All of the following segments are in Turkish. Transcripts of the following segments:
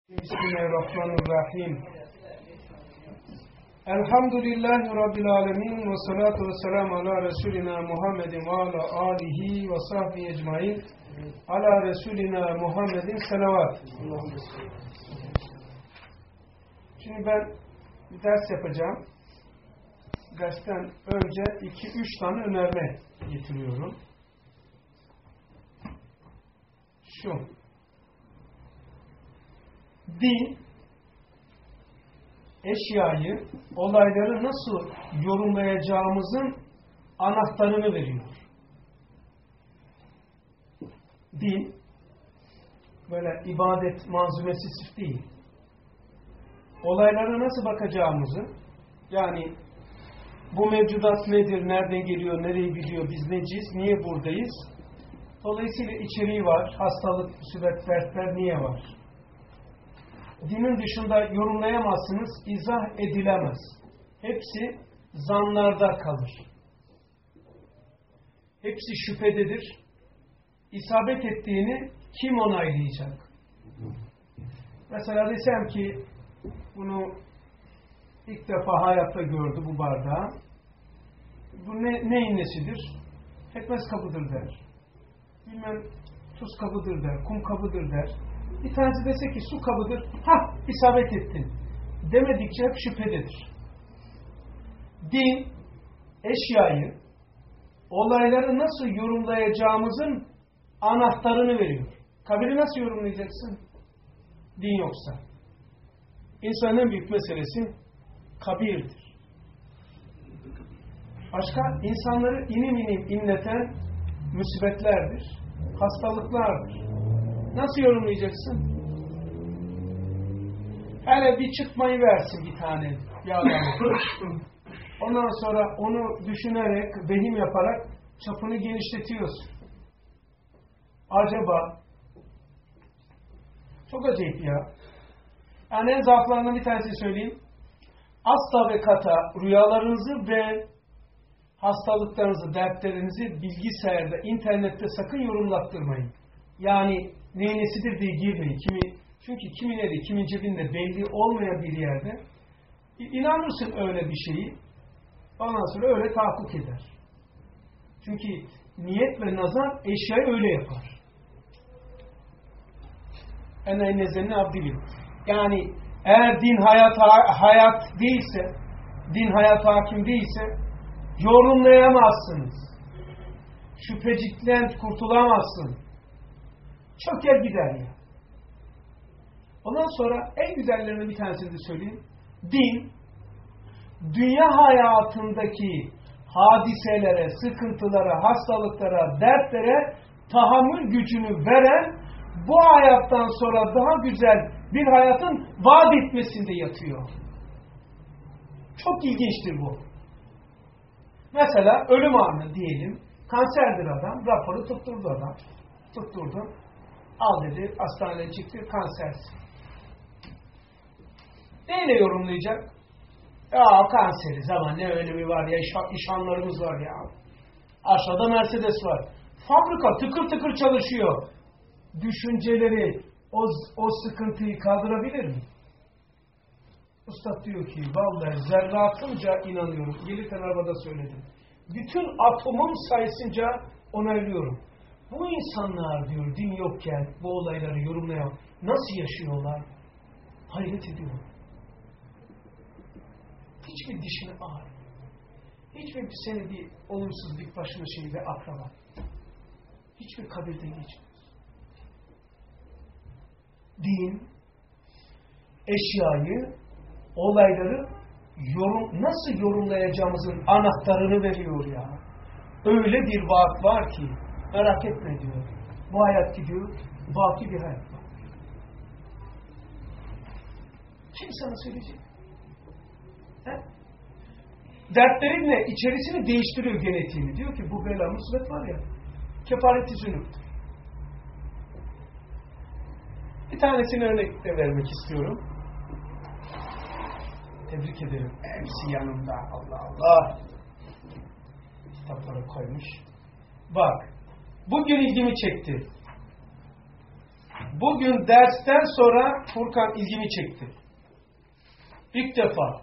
Bismillahirrahmanirrahim. Elhamdülillahi Rabbil alemin ve salatu ve selamu ala Resulina Muhammedin ve ala alihi ve sahbihi ecmain. Ala Resulina Muhammedin selavat. Şimdi ben bir ders yapacağım. Dersten önce 2-3 tane önerme getiriyorum. Şu. Din, eşyayı, olayları nasıl yorumlayacağımızın anahtarını veriyor. Din, böyle ibadet malzumesi değil. Olaylara nasıl bakacağımızı, yani bu mevcudat nedir, nereden geliyor, nereye gidiyor, biz neciyiz, niye buradayız? Dolayısıyla içeriği var, hastalık, musibet, dertler niye var? Dinin dışında yorumlayamazsınız, izah edilemez. Hepsi zanlarda kalır. Hepsi şüphededir. İsabet ettiğini kim onaylayacak? Mesela desem ki, bunu ilk defa hayatta gördü bu bardağı. Bu neyin nesidir? Pekmez kabıdır der. Bilmem tuz kabıdır der, kum kabıdır der. Bir tanesi dese ki su kabıdır, isabet ettin. Demedikçe hep şüphededir. Din, eşyayı, olayları nasıl yorumlayacağımızın anahtarını veriyor. Kabiri nasıl yorumlayacaksın? Din yoksa. İnsanın en büyük meselesi kabirdir. Başka, insanları inim inim inleten musibetlerdir, hastalıklardır. Nasıl yorumlayacaksın? Hele bir çıkmayı versin bir tane yağlanır. Ondan sonra onu düşünerek, vehim yaparak çapını genişletiyorsun. Acaba? Çok acayip ya. Yani en zaaflarından bir tanesi söyleyeyim. Asla ve kata rüyalarınızı ve hastalıklarınızı, dertlerinizi bilgisayarda, internette sakın yorumlattırmayın. Yani neynesidir diye girmeyin. Çünkü kimin eli, kimin cebinde belli olmayan bir yerde inanırsın öyle bir şeyi, ondan sonra öyle tahakkuk eder. Çünkü niyet ve nazar eşyayı öyle yapar. Ene nezenni abdilim. Yani eğer din hayat değilse, din hayat hakim değilse yorumlayamazsınız. Şüphecikten kurtulamazsın. Çok yer gider ya. Ondan sonra en güzellerinden bir tanesini de söyleyeyim. Din, dünya hayatındaki hadiselere, sıkıntılara, hastalıklara, dertlere tahammül gücünü veren, bu hayattan sonra daha güzel bir hayatın vaat etmesinde yatıyor. Çok ilginçtir bu. Mesela ölüm anı diyelim, kanserdir adam, raporu tutturdu adam. Tutturdu. Al dedi, hastaneye çıktı, kansersin. Neyle yorumlayacak? Ya kanseriz ama ne önemi var ya, işanlarımız var ya. Aşağıda Mercedes var. Fabrika tıkır tıkır çalışıyor. Düşünceleri o sıkıntıyı kaldırabilir mi? Üstad diyor ki, vallahi zerratımca inanıyorum. Gelirken arabada söyledim. Bütün atomum sayısınca onaylıyorum. Bu insanlar diyor din yokken bu olayları yorumlayan nasıl yaşıyorlar? Hayret ediyorum. Hiçbir dişini ağrıyor. Hiçbir seni bir olumsuzluk başına şeyle akraba. Hiçbir kabirden geçmez. Din, eşyayı, olayları nasıl yorumlayacağımızın anahtarını veriyor ya. Öyle bir vaat var ki merak etme diyor. Bu hayat gidiyor, baki bir hayat var. Kim sana söyleyecek? Dertlerinle içerisini değiştiriyor genetiğini. Diyor ki bu bela musibet var ya, kefareti zünüptür. Bir tanesini örnek de vermek istiyorum. Tebrik ederim. Hepsi yanımda. Allah Allah. Kitapları koymuş. Bak. Bugün ilgimi çekti. Bugün dersten sonra Furkan ilgimi çekti. İlk defa.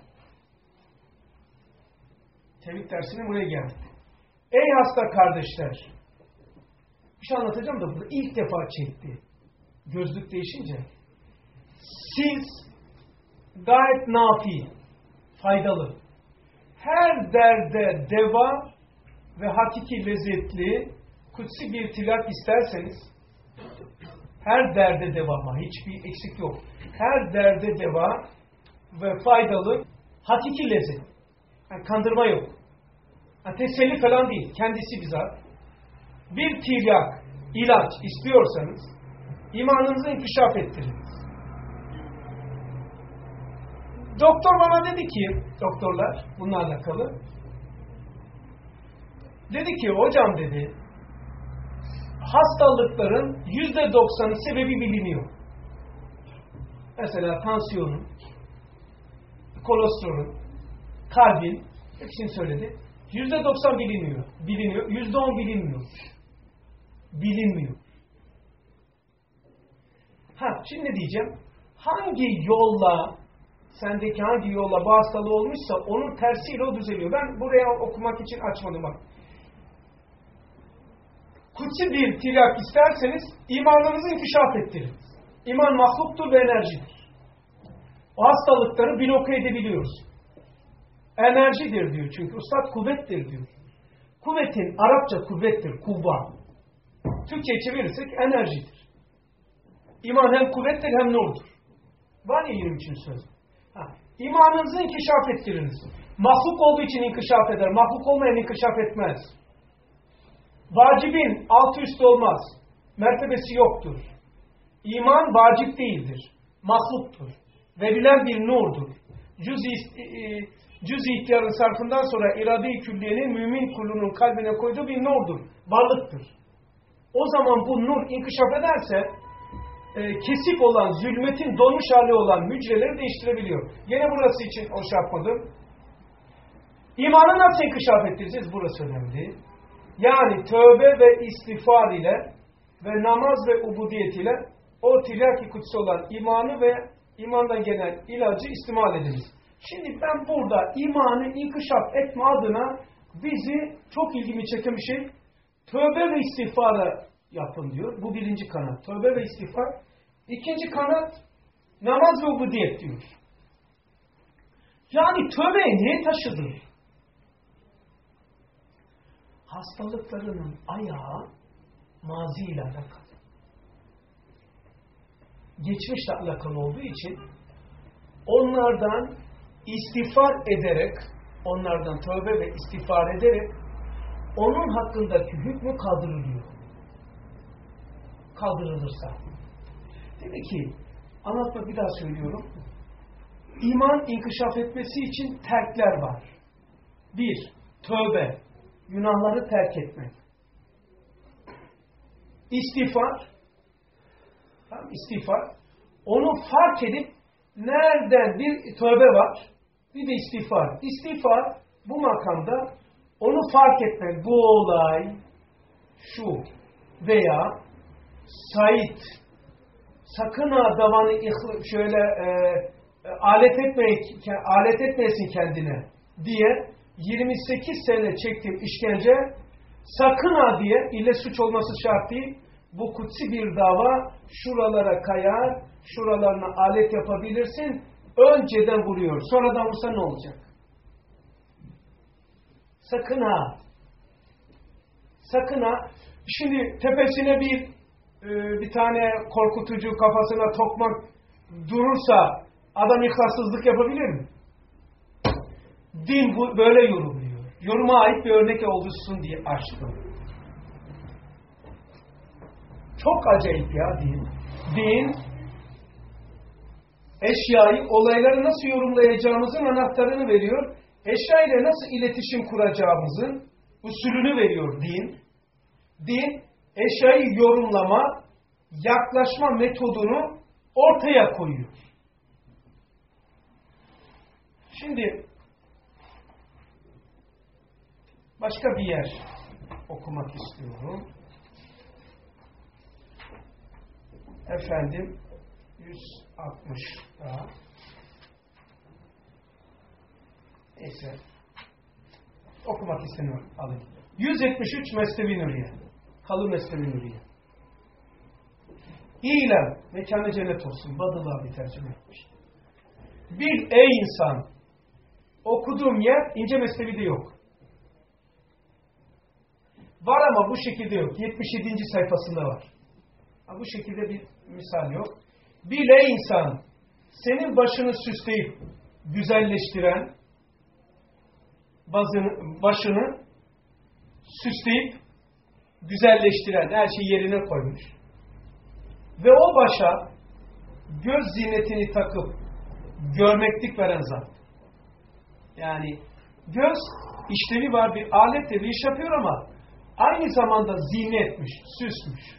Tevhid dersine buraya geldi. Ey hasta kardeşler. Bir şey anlatacağım da burada ilk defa çekti. Gözlük değişince. Siz gayet nafi, faydalı. Her derde deva ve hakiki lezzetli, kutsi bir tilak isterseniz, her derde deva ama hiçbir eksik yok. Her derde deva ve faydalı, hakiki lezzet. Yani kandırma yok. Yani teselli falan değil. Kendisi bizzat. Bir tilak, ilaç istiyorsanız, imanınızı inkişaf ettiriniz. Doktor bana dedi ki, doktorlar bununla alakalı, dedi ki hocam dedi, hastalıkların %90'ı sebebi biliniyor. Mesela tansiyonun, kolesterolün, kalbin, hepsini söyledi. %90 biliniyor. Biliniyor. %10 bilinmiyor. Bilinmiyor. Şimdi diyeceğim, hangi yolla, sendeki hangi yolla bu hastalığı olmuşsa onun tersiyle o düzeliyor. Ben buraya okumak için açmadım bak. Kutsi bir tilak isterseniz imanınızı inkişaf ettiriniz. İman mahluktur ve enerjidir. O hastalıkları bloke edebiliyoruz. Enerjidir diyor çünkü. Üstad kuvvettir diyor. Kuvvetin Arapça kuvvettir, kuvva. Türkçe'ye çevirirsek enerjidir. İman hem kuvvettir hem nurdur. Var ya 23. söz. İmanınızı inkişaf ettiriniz. Mahluk olduğu için inkişaf eder. Mahluk olmayan inkişaf etmez. Vacibin altı üstü olmaz. Mertebesi yoktur. İman vacip değildir. Mahluktur. Verilen bir nurdur. Cüz-i ihtiyarın sarfından sonra irade-i külliyenin mümin kulunun kalbine koyduğu bir nurdur. Varlıktır. O zaman bu nur inkişaf ederse kesik olan, zulmetin donmuş hali olan hücreleri değiştirebiliyor. Yine burası için o şey yapmadım. İmanı nasıl inkişaf ettireceğiz? Burası önemli. Yani tövbe ve istiğfar ile ve namaz ve ubudiyet ile o tilaki kutsi olan imanı ve imandan gelen ilacı istimal ediniz. Şimdi ben burada imanı inkişaf etme adına bizi çok ilgimi çeken bir şey, tövbe ve istiğfara yapın diyor. Bu birinci kanat. Tövbe ve istiğfar. İkinci kanat namaz ve ubudiyet diyor. Yani tövbeye niye taşıdın? Hastalıklarının ayağı maziyle alakalı. Geçmişle alakalı olduğu için onlardan istiğfar ederek, onlardan tövbe ve istiğfar ederek onun hakkındaki hükmü kaldırılıyor. Kaldırılırsa. Dedi ki, anlatmak bir daha söylüyorum. İman inkişaf etmesi için terkler var. 1. Tövbe. Günahları terk etmek. İstiğfar. Tamam, istiğfar. Onu fark edip nereden bir tövbe var, bir de istiğfar. İstiğfar bu makamda onu fark etmek. Bu olay şu veya Said sakın ha davanı şöyle alet etmeyesin kendine diye 28 sene çektiğim işkence sakın ha diye ille suç olması şart değil. Bu kutsi bir dava şuralara kayar, şuralarına alet yapabilirsin. Önceden vuruyor. Sonradan vursa ne olacak? Sakın ha. Sakın ha. Şimdi tepesine bir tane korkutucu kafasına tokmak durursa adam ihlassızlık yapabilir mi? Din böyle yorumluyor. Yoruma ait bir örnek oluşsun diye açtım. Çok acayip ya din. Din, eşyayı, olayları nasıl yorumlayacağımızın anahtarını veriyor. Eşya ile nasıl iletişim kuracağımızın usulünü veriyor din. Din, eşyayı yorumlama, yaklaşma metodunu ortaya koyuyor. Şimdi başka bir yer okumak istiyorum. efendim 160 daha. Neyse. Okumak istemiyorum. Alayım. 173 Mesnevi Nuriye. Kalın Mesnevi Nuriye. İlan, mekanı cennet olsun. Badıl abi tercüme etmiş. Bil ey insan, okuduğum yer ince Mesnevi'de yok. Var ama bu şekilde yok. 77. sayfasında var. Bu şekilde bir misal yok. Bil ey insan, senin başını süsleyip güzelleştiren, başını süsleyip güzelleştiren, her şeyi yerine koymuş. Ve o başa göz zinetini takıp görmeklik veren zat. Yani göz işlevi var, bir aletle bir iş yapıyor ama aynı zamanda zinetmiş, süsmüş.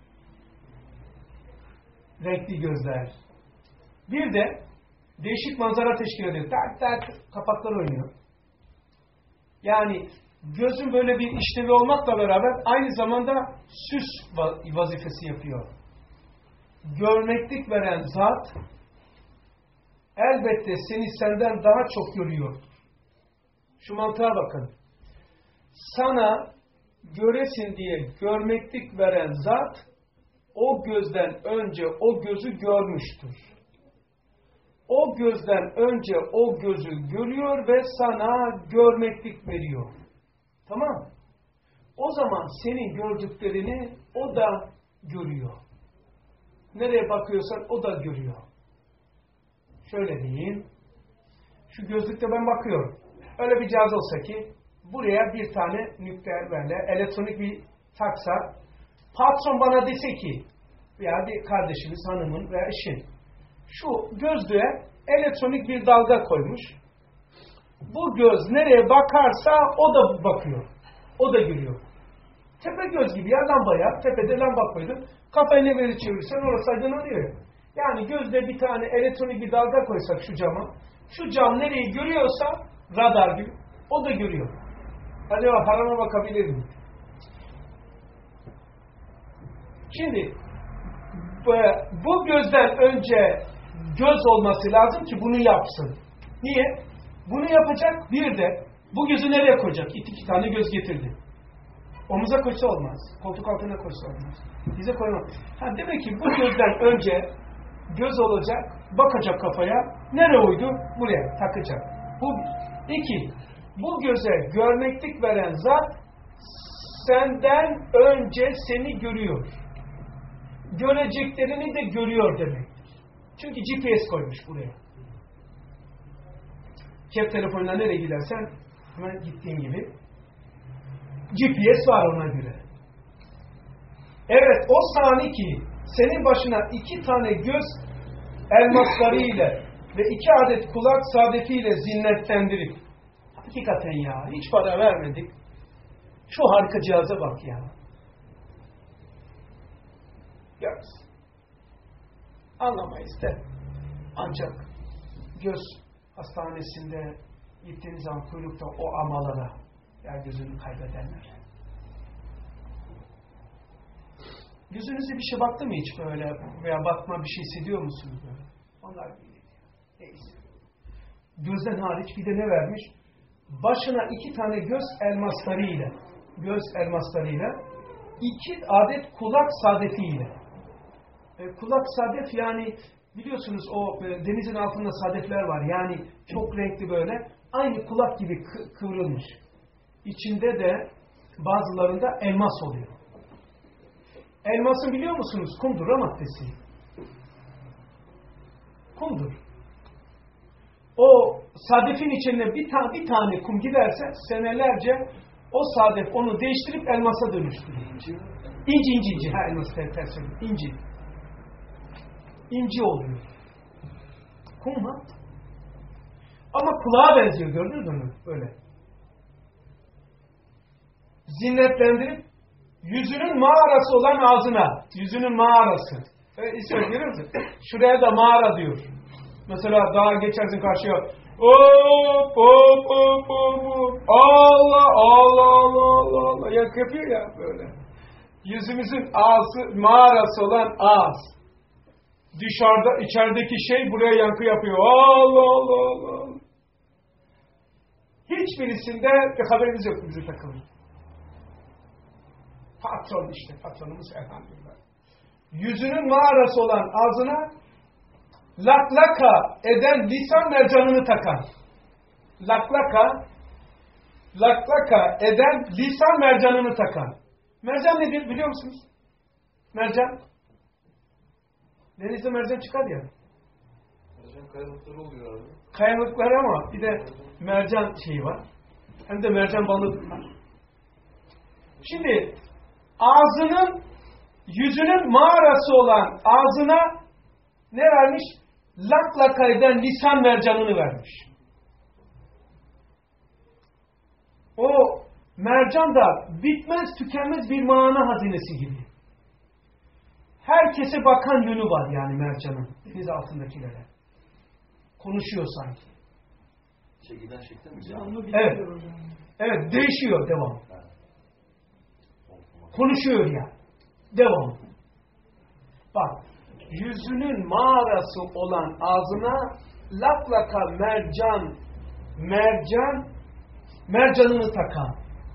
Renkli gözler. Bir de değişik manzara teşkil ediyor. Tak tak kapaklar oynuyor. Yani gözün böyle bir işlevi olmakla beraber aynı zamanda süs vazifesi yapıyor. Görmeklik veren zat elbette seni senden daha çok görüyor. Şu mantığa bakın. Sana göresin diye görmeklik veren zat o gözden önce o gözü görmüştür. O gözden önce o gözü görüyor ve sana görmeklik veriyor. Tamam. O zaman senin gördüklerini o da görüyor. Nereye bakıyorsan o da görüyor. Şöyle diyeyim. Şu gözlükte ben bakıyorum. Öyle bir cihaz olsa ki buraya bir tane nükleer böyle elektronik bir taksa, patron bana dese ki veya bir kardeşimiz, hanımın veya eşin şu gözlüğe elektronik bir dalga koymuş. Bu göz nereye bakarsa o da bakıyor. O da görüyor. Tepe göz gibi ya, lambaya, tepede lamba koydun. Kafayı ne böyle çevirirsen orası aydınlanıyor. Yani gözde bir tane elektronik bir dalga koysak şu cama, şu cam nereyi görüyorsa radar gibi o da görüyor. Acaba harama bakabilir mi? Şimdi bu gözden önce göz olması lazım ki bunu yapsın. Niye? Bunu yapacak bir de bu gözü nereye koyacak? İki tane göz getirdi. Omuza koysa olmaz. Koltuk altına koysa olmaz. Bize koymaz. Demek ki bu gözden önce göz olacak, bakacak kafaya. Nereye uydu? Buraya takacak. Bu iki. Bu göze görmeklik veren zat senden önce seni görüyor. Göreceklerini de görüyor demektir. Çünkü GPS koymuş buraya. Cep telefonuna nereye gidersen hemen gittiğin gibi GPS var ona göre. Evet, o sani ki senin başına 2 tane göz elmaslarıyla ve 2 adet kulak saadetiyle zinnetlendirip, hakikaten ya hiç para vermedik, şu harika cihaza bak ya. Görürsün. Anlamayız de. Ancak göz hastanesinde gittiğiniz zaman kuyrukta o amalara gözünü kaybedenler. Gözünüze bir şey baktı mı hiç böyle veya bakma bir şey hissediyor musunuz böyle? Onlar değil. Neyse. Gözden hariç bir de ne vermiş? Başına 2 tane göz elmaslarıyla 2 adet kulak saadetiyle. Kulak saadet yani biliyorsunuz o denizin altında saadetler var. Yani çok renkli böyle aynı kulak gibi kıvrılmış. İçinde de bazılarında elmas oluyor. Elmasın biliyor musunuz? Kumdur maddesi. Kumdur. O sadefin içinde bir tane kum giderse senelerce o sadef onu değiştirip elmasa dönüştürüyor. İnci. Elmas tersi. İnci oluyor. Kum ha? Ama kulağa benziyor, gördünüz mü? Böyle. Zinnetlendirip yüzünün mağarası olan ağzına. Yüzünün mağarası. İsmet görüyor musun? Şuraya da mağara diyor. Mesela dağa geçersin karşıya. Hop. Allah. Yapıyor ya böyle. Yüzümüzün ağzı, mağarası olan ağız. Dışarıda, içerideki şey buraya yankı yapıyor. Allah Allah Allah. Hiçbirisinde bir haberimiz yok bizi takılır. Patron işte, patronumuz elhamdülillah. Yüzünün mağarası olan ağzına laklaka eden lisan mercanını takan. Laklaka eden lisan mercanını takan. Mercan nedir biliyor musunuz? Mercan. Denizde mercan çıkar ya. Mercan kayalıkları oluyor abi. Kayalıklar ama bir de mercan şeyi var. Hem de mercan balığı var. Şimdi ağzının, yüzünün mağarası olan ağzına ne vermiş? Laklaka eden lisan mercanını vermiş. O mercan da bitmez tükenmez bir mana hazinesi gibi. Herkese bakan yönü var yani mercanın. Deniz altındakilere. Konuşuyor sanki. Giden şekli mi? Evet. Evet, değişiyor devam. Konuşuyor ya. Devam. Bak, yüzünün mağarası olan ağzına laklaka mercanını takan.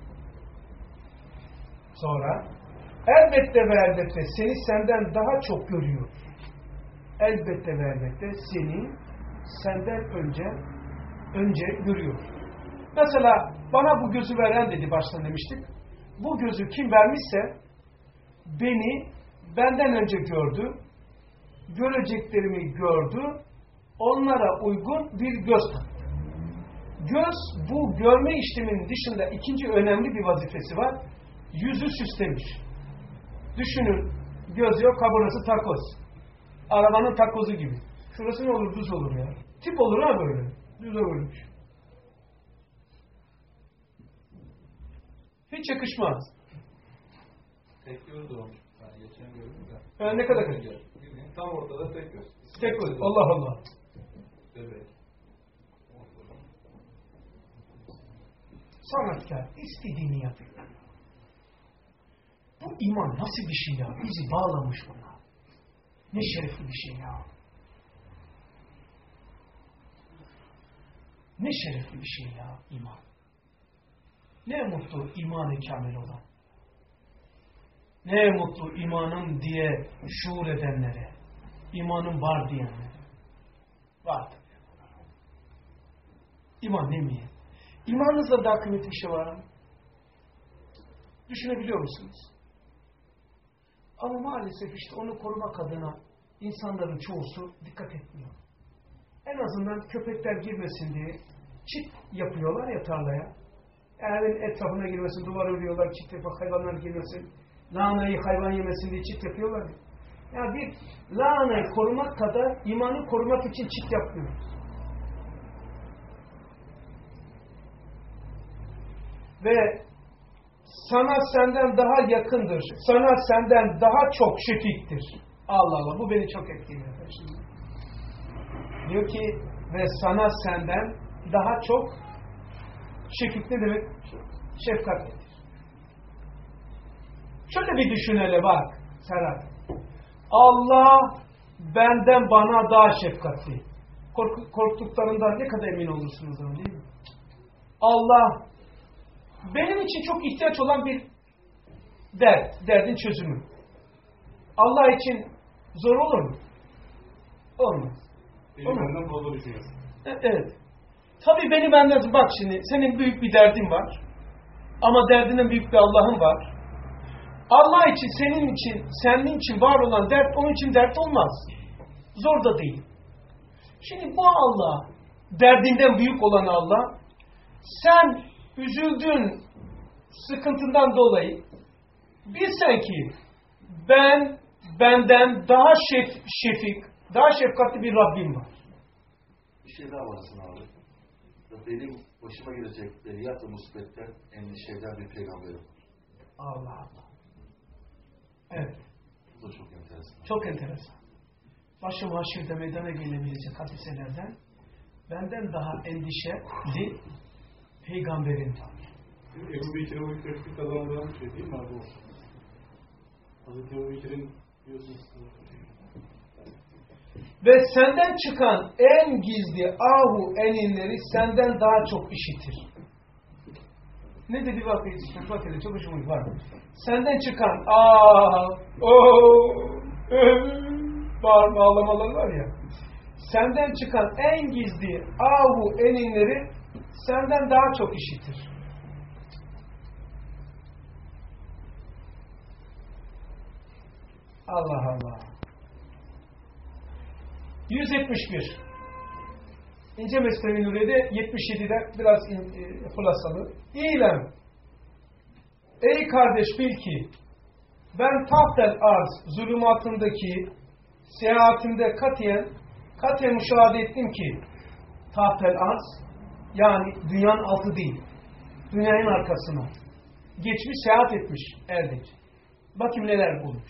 Sonra elbette ve elbette seni senden daha çok görüyor. Elbette ve elbette seni senden önce görüyor. Mesela bana bu gözü veren dedi baştan demiştik. Bu gözü kim vermişse beni benden önce gördü. Göreceklerimi gördü. Onlara uygun bir göz taktı. Göz bu görme işleminin dışında ikinci önemli bir vazifesi var. Yüzü süslemiş. Düşünün, göz yok, burası takoz. Arabanın takozu gibi. Şurası ne olur, düz olur ya. Tip olur ha böyle. Düz olurmuş. Hiç yakışmaz. Tek göz de olmuş. Yani geçen gördüm de. Ne kadar kötü. Tam ortada tek göz. Tek göz. Allah Allah. Bebek. Sanatkar istediğini yapıyor. Bu iman nasıl bir şey ya? Bizi bağlamış buna. Ne şerefli bir şey ya. Ne şerefli bir şey ya iman. Ne mutlu iman-ı kamil olan. Ne mutlu imanım diye şuur edenlere. İmanım var diyenlere. Var tabii. İman ne mi? İmanınızda daha kıymetli bir şey var mı? Düşünebiliyor musunuz? Ama maalesef işte onu korumak adına insanların çoğusu dikkat etmiyor. En azından köpekler girmesin diye çit yapıyorlar ya tarlaya. Evin etrafına girmesin, duvar örüyorlar, çit yapıyor, hayvanlar girmesin. Lahanayı hayvan yemesin diye çit yapıyorlar ya. Yani bir lahanayı korumak kadar imanı korumak için çit yapmıyoruz. Ve sana senden daha yakındır. Sana senden daha çok şefiktir. Allah Allah, bu beni çok etkiliyor. Diyor ki ve sana senden daha çok şefik ne demek? Şefkatlidir. Şöyle bir düşün hele bak Serhat. Allah benden bana daha şefkatli. Korktuklarından ne kadar emin olursunuz ama değil mi? Allah benim için çok ihtiyaç olan bir derdin çözümü. Allah için zor olur mu? Olmaz. Benim benden fazla düşünüyorsun. Evet. Tabii beni benden, bak şimdi senin büyük bir derdin var. Ama derdinin büyük bir Allah'ın var. Allah için, senin için, senin için var olan dert, onun için dert olmaz. Zor da değil. Şimdi bu Allah, derdinden büyük olan Allah, sen üzüldüğün sıkıntından dolayı bilsen ki benden daha şefik, daha şefkatli bir Rabbim var. Bir şey daha var Hasan abi. Benim başıma gelecek beliyat ve musibetler endişeden bir peygamberim var. Allah Allah. Evet. Bu da çok enteresan. Çok enteresan. Başı mahşerde meydana gelebilecek hadiselerden benden daha endişeli peygamberin var. Ebu Bekir'e o yükseklik kazandıran bir şey değil mi abi o? Hazreti Ebu Bekir'in diyorsunuz. Ve senden çıkan en gizli ahu eninleri senden daha çok işitir. Ne dedi bakın çok hoşuma gidiyor. Senden çıkan bağırma ağlamalar var ya. Senden çıkan en gizli ahu eninleri senden daha çok işitir. Allah Allah. 171. İnce Mesnevi Nuriye'de 77'de biraz hulasalı. İlem. Ey kardeş bil ki ben tahtel arz zulümatındaki seyahatimde katiyen müşahede ettim ki tahtel arz yani dünyanın altı değil. Dünyanın arkasına. Geçmiş seyahat etmiş erdek. Bakayım neler bulmuş.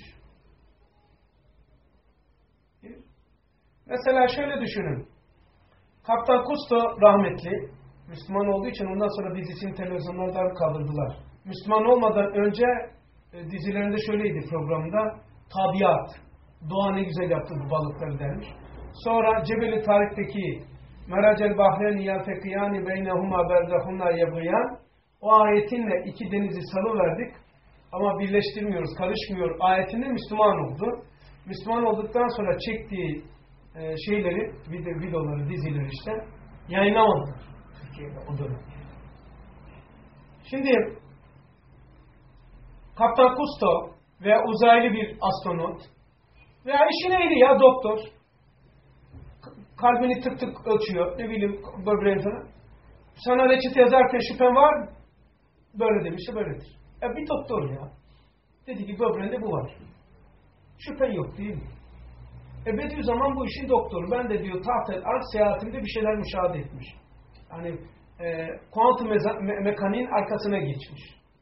Mesela şöyle düşünün. Kaptan Kusto rahmetli, Müslüman olduğu için ondan sonra dizisini televizyonlardan kaldırdılar. Müslüman olmadan önce dizilerinde şöyleydi programda, tabiat, doğa ne güzel yaptı bu balıkları dermiş. Sonra Cebeli Tarik'teki Meracel Bahreni yeltekiyani beynehuma berzahunna yebıyan o ayetinle iki denizi salıverdik ama birleştirmiyoruz, karışmıyor ayetinde Müslüman oldu. Müslüman olduktan sonra çektiği şeyleri, videoları, dizileri işte yayınlamadılar Türkiye'de o dönem. Şimdi Kaptan Kusto veya uzaylı bir astronot veya işi neydi ya doktor kalbini tık tık ölçüyor ne bileyim böbreğin falan sana reçete yazarken şüphen var mı? Böyle demişse böyledir. Bir doktor ya dedi ki böbreğinde bu var. Şüphen yok değil mi? Bediüzzaman bu işin doktoru. Ben de diyor tahtel arz seyahatimde bir şeyler müşahede etmiş. Yani kuantum mekaniğin arkasına geçmiş.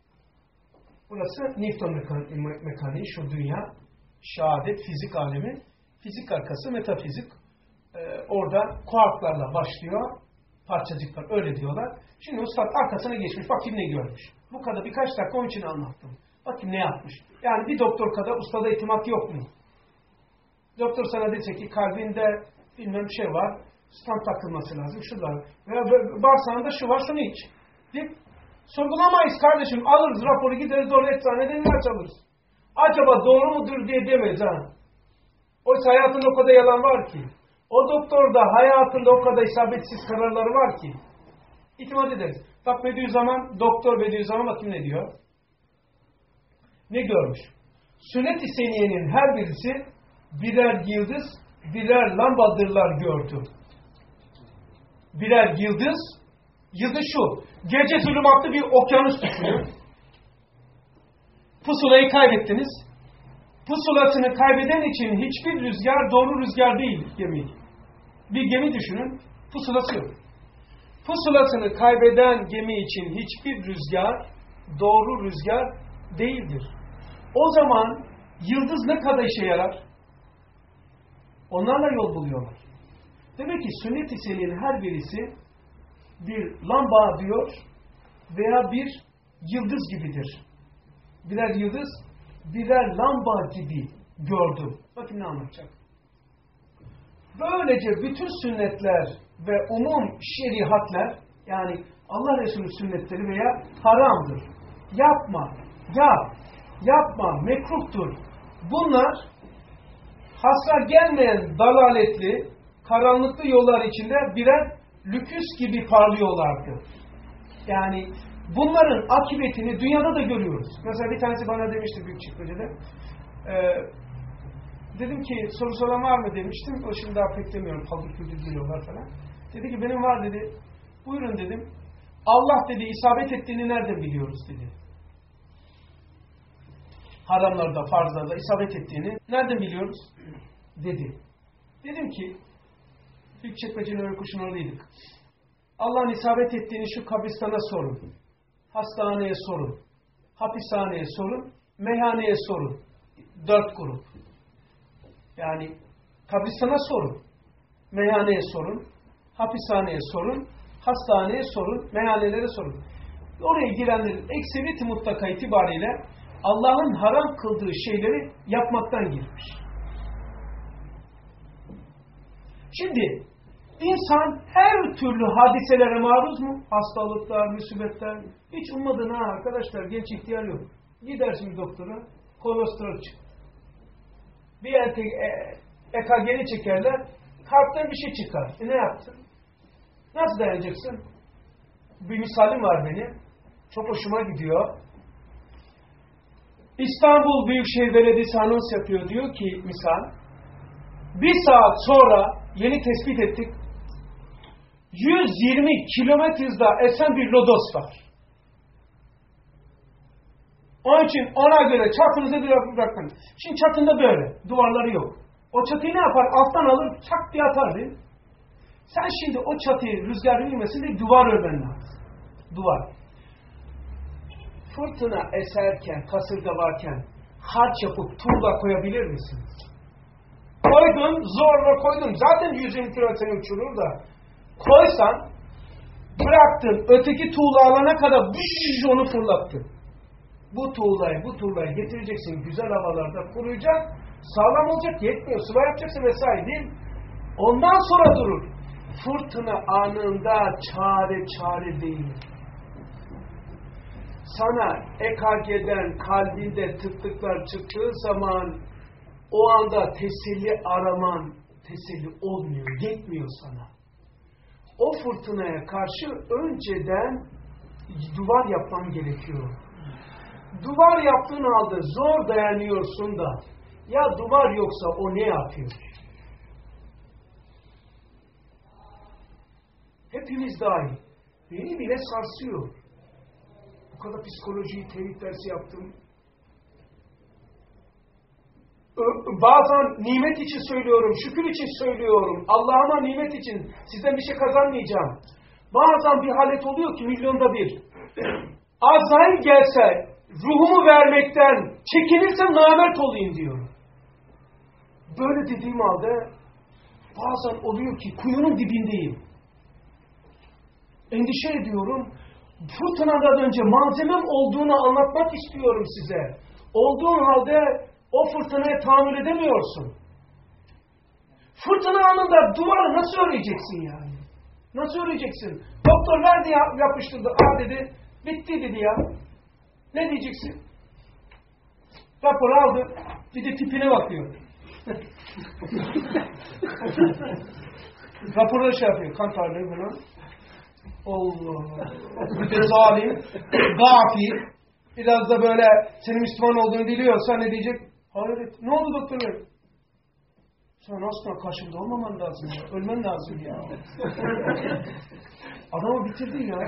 Burası Newton mekaniği, şu dünya, şehadet, fizik alemi, fizik arkası, metafizik. Orada kuarklarla başlıyor, parçacıklar öyle diyorlar. Şimdi ustad arkasına geçmiş, bakayım ne görmüş. Bu kadar birkaç dakika onun için anlattım. Bakayım ne yapmış. Yani bir doktor kadar ustada itimat yok mu? Doktor sana dese ki kalbinde bilmem bir şey var, stent takılması lazım, şunlar. Veya bağırsağında şu var, şunu iç. Deyip, sorgulamayız kardeşim, alırız raporu, gideriz doğru eczaneden ilaç alırız. Acaba doğru mudur diye demeyiz ha. Oysa hayatında o kadar yalan var ki. O doktorda hayatında o kadar isabetsiz kararları var ki. İtimat ederiz. Bak Doktor Bediüzzaman bakayım ne diyor. Ne görmüş? Sünnet-i Seniye'nin her birisi birer yıldız, birer lambadırlar gördü. Birer yıldız şu, gece zulümatlı bir okyanus düşünün. Pusulayı kaybettiniz. Pusulasını kaybeden için hiçbir rüzgar doğru rüzgar değil gemi. Bir gemi düşünün, pusulası yok. Pusulasını kaybeden gemi için hiçbir rüzgar doğru rüzgar değildir. O zaman yıldız ne kadar işe yarar? Onlarla yol buluyorlar. Demek ki sünnet-i seniyenin her birisi bir lamba diyor veya bir yıldız gibidir. Birer yıldız, birer lamba gibi gördüm. Bakın ne anlatacak. Böylece bütün sünnetler ve umum şeriatler yani Allah Resulü sünnetleri veya haramdır. Yapma, mekruhtur. Bunlar hasra gelmeyen dalaletli, karanlıklı yollar içinde birer lüküs gibi parlıyorlardı. Yani bunların akıbetini dünyada da görüyoruz. Mesela bir tanesi bana demişti Büyükçekmece'de. Dedim ki soru soran var mı demiştim. O şimdi daha pek demiyorum. Kaldır küldür diyorlar falan. Dedi ki benim var dedi. Buyurun dedim. Allah dedi isabet ettiğini nereden biliyoruz dedi. Haramlarda, farzlarda isabet ettiğini nereden biliyoruz? Dedi. Dedim ki Büyükçekmece'nin Öykuş'un oradaydık. Allah'ın isabet ettiğini şu kabristana sorun. Hastaneye sorun. Hapishaneye sorun. Meyhaneye sorun. 4 grup. Yani kabristana sorun. Meyhaneye sorun. Hapishaneye sorun. Hastaneye sorun. Meyhanelere sorun. Oraya girenlerin ekseriyeti mutlaka itibariyle Allah'ın haram kıldığı şeyleri yapmaktan girmiş. Şimdi insan her türlü hadiselere maruz mu? Hastalıklar, musibetler. Hiç ummadın ha arkadaşlar, genç ihtiyar yok. Gidersin doktora, kolesterol çık. Bir EKG'ni çekerler, kalpten bir şey çıkar. Ne yaptın? Nasıl dayanacaksın? Bir misalim var benim. Çok hoşuma gidiyor. İstanbul Büyükşehir Belediyesi anons yapıyor. Diyor ki misal, bir saat sonra yeni tespit ettik. 120 kilometre hızla esen bir lodos var. Onun için ona göre çatınızı bir bırakın. Şimdi çatında böyle. Duvarları yok. O çatıyı ne yapar? Alttan alır, çak diye atar değil mi? Sen şimdi o çatıyı rüzgar yürümesin diye duvar örmen lazım. Duvar. Fırtına eserken, kasırga varken harç yapıp tuğla koyabilir misin? Koydun, zorla koydun. Zaten 120 kilometre uçurur da. Koysan, bıraktın, öteki tuğla alana kadar onu fırlattın. Bu tuğlayı getireceksin güzel havalarda, kuruyacak, sağlam olacak, yetmiyor. Sıva yapacaksın vesaire değil mi? Ondan sonra durur. Fırtına anında çare değil. Sana EKG'den kalbinde tıklıklar çıktığı zaman o anda teselli araman teselli olmuyor, yetmiyor sana. O fırtınaya karşı önceden duvar yapman gerekiyor. Duvar yaptığın halde zor dayanıyorsun da ya duvar yoksa o ne yapıyor? Hepimiz dahil. Beni bile sarsıyor. Bu kadar psikolojiyi, tevhid dersi yaptım. Bazen nimet için söylüyorum, şükür için söylüyorum. Allah'ıma nimet için sizden bir şey kazanmayacağım. Bazen bir halet oluyor ki milyonda bir. Azrail gelse ruhumu vermekten çekinirsem namert olayım diyor. Böyle dediğim halde bazen oluyor ki kuyunun dibindeyim. Endişe ediyorum. Fırtınadan önce malzemem olduğunu anlatmak istiyorum size. Olduğun halde o fırtınaya tahammül edemiyorsun. Fırtına anında duvarı nasıl öreceksin yani? Nasıl öreceksin? Doktor verdi yapıştırdı. Dedi. Bitti dedi ya. Ne diyeceksin? Raporu aldı. Bir de tipine bakıyor. Raporda şey yapıyor. Kan tahlili buna. Allah. Bir de zalim, gafil. Biraz da böyle senin Müslüman olduğunu biliyorsa ne diyecek? Hayret. Ne oldu doktor bey? Sen asla karşımda olmaman lazım ya. Ölmen lazım ya. Adamı bitirdin ya.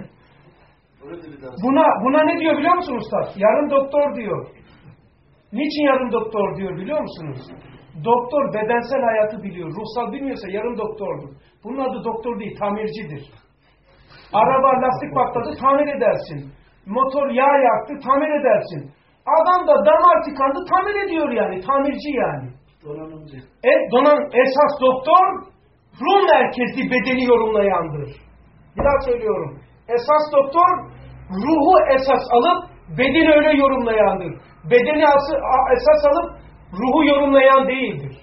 Buna ne diyor biliyor musun usta? Yarım doktor diyor. Niçin yarım doktor diyor biliyor musunuz? Doktor bedensel hayatı biliyor. Ruhsal bilmiyorsa yarım doktordur. Bunun adı doktor değil, tamircidir. Araba lastik patladı, tamir edersin. Motor yağ yaktı, tamir edersin. Adam da damar tıkandı, tamir ediyor yani. Tamirci yani. Donanımcı. Esas doktor ruh merkezli bedeni yorumlayandır. Bir daha söylüyorum. Esas doktor ruhu esas alıp bedeni öyle yorumlayandır. Bedeni esas alıp ruhu yorumlayan değildir.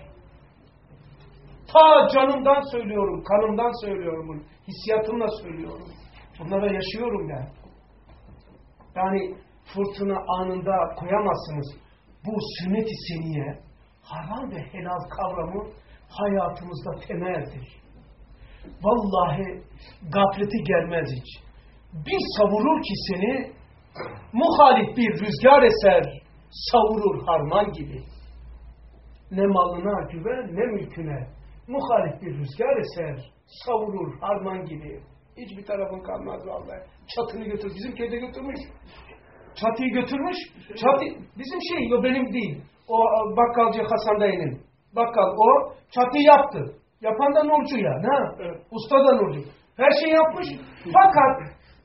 Ta canımdan söylüyorum, kanımdan söylüyorum, hissiyatımla söylüyorum. Bunlara yaşıyorum ben. Yani fırtına anında koyamazsınız. Bu sünnet-i seniye, haram ve helal kavramı hayatımızda temeldir. Vallahi gafleti gelmez hiç. Bir savurur ki seni, muhalif bir rüzgar eser, savurur harman gibi. Ne malına güven, ne mülküne. Muhalif bir rüzgar eser, savurur harman gibi. Hiçbir tarafın kalmaz vallahi. Çatını götür. Bizim köyde götürmüş. Çatıyı götürmüş. Bizim o benim değil. O bakkalcı Hasan dayının. Bakkal o çatıyı yaptı. Yapan da Nurcu ya. Ne? Evet. Usta da Nurcu. Her şeyi yapmış. Fakat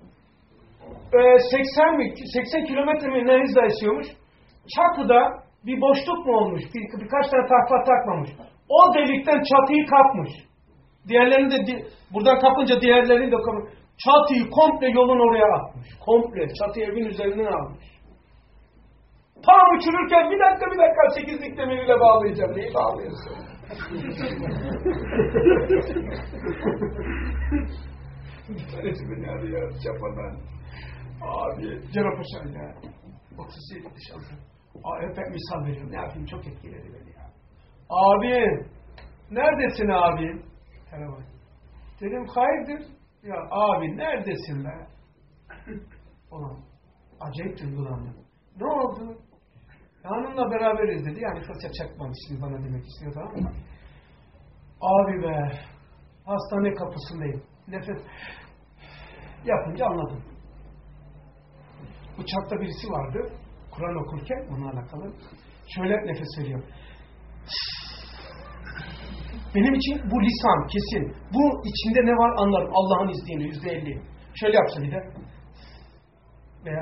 80 kilometre mi ne hızla esiyormuş. Çatıda bir boşluk mu olmuş? Birkaç tane tahta takmamış. O delikten çatıyı kapmış. Diğerlerini de buradan kapınca diğerlerini de kapmış. Çatıyı komple yolun oraya atmış. Komple. Çatıyı evin üzerinden almış. Tam uçururken bir dakika 8'lik demiriyle bağlayacağım. Neyi bağlıyorsun? Bir tanesi beni arıyor Çapa'dan. Abi Cenab Paşa ya. 37 dışarıda. Hep ben misal veriyorum. Ne yapayım, çok etkiledi beni ya. Abi neredesin abi? Telefon. Dedim hayırdır? Ya abi neredesin be? Ulan acayip duygulandım. Ne oldu? Hanımla beraberiz dedi. Yani fırça çakmam şimdi bana demek istiyor, tamam mı? Abi be, hastane kapısındayım. Nefes yapınca anladım. Uçakta birisi vardı. Kur'an okurken onunla alakalı. Şöyle nefes veriyor. Benim için bu lisan kesin. Bu içinde ne var anlarım. Allah'ın izniyle %50. Şöyle yapsa bir de. Veya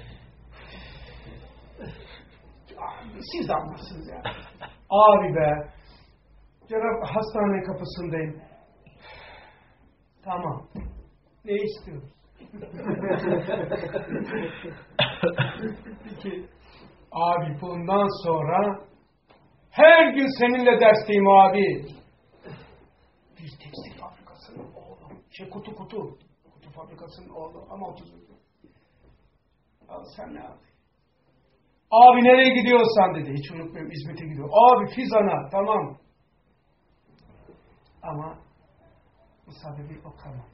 siz anlarsınız ya. Abi be. Cenab-ı hastane kapısındayım. Tamam. Ne istiyoruz? Peki. Abi bundan sonra her gün seninle dersteyim abi. Bir tekstil fabrikasının oğlu. Kutu fabrikasının oğlu. Ama 30 yıl. Al sen ne abi? Abi nereye gidiyorsan dedi. Hiç unutmuyorum, İzmit'e gidiyor. Abi Fizan'a, tamam. Ama bu sebebi o kalmadı.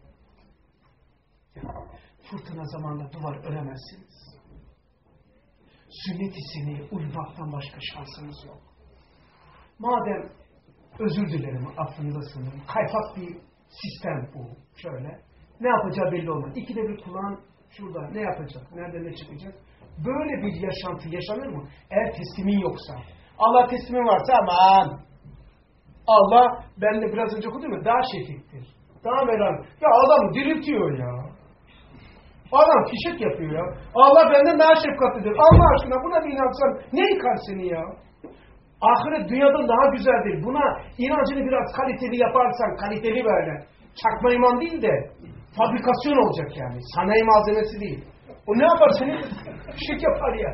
Fırtına zamanında duvar öremezsiniz. Sünnet-i seneye uymaktan başka şansınız yok. Madem özür dilerim, affınıza sığınırım. Kaypak bir sistem bu. Şöyle. Ne yapacağı belli olmaz. İkide bir kulağın şurada ne yapacak, nerede ne çıkacak. Böyle bir yaşantı yaşanır mı? Eğer teslimin yoksa. Allah teslimin varsa aman. Allah, ben de biraz önce okudum ya, daha şefiktir. Daha merak. Ya adam diriltiyor ya. Adam fişek yapıyor ya. Allah benden daha şefkatlidir. Allah aşkına buna bir inansan ne yıkar seni ya? Ahiret dünyadan daha güzeldir. Buna inancını biraz kaliteli yaparsan, kaliteli böyle. Çakma iman değil de fabrikasyon olacak yani. Sanayi malzemesi değil. O ne yapar seni? Fişek yapar ya.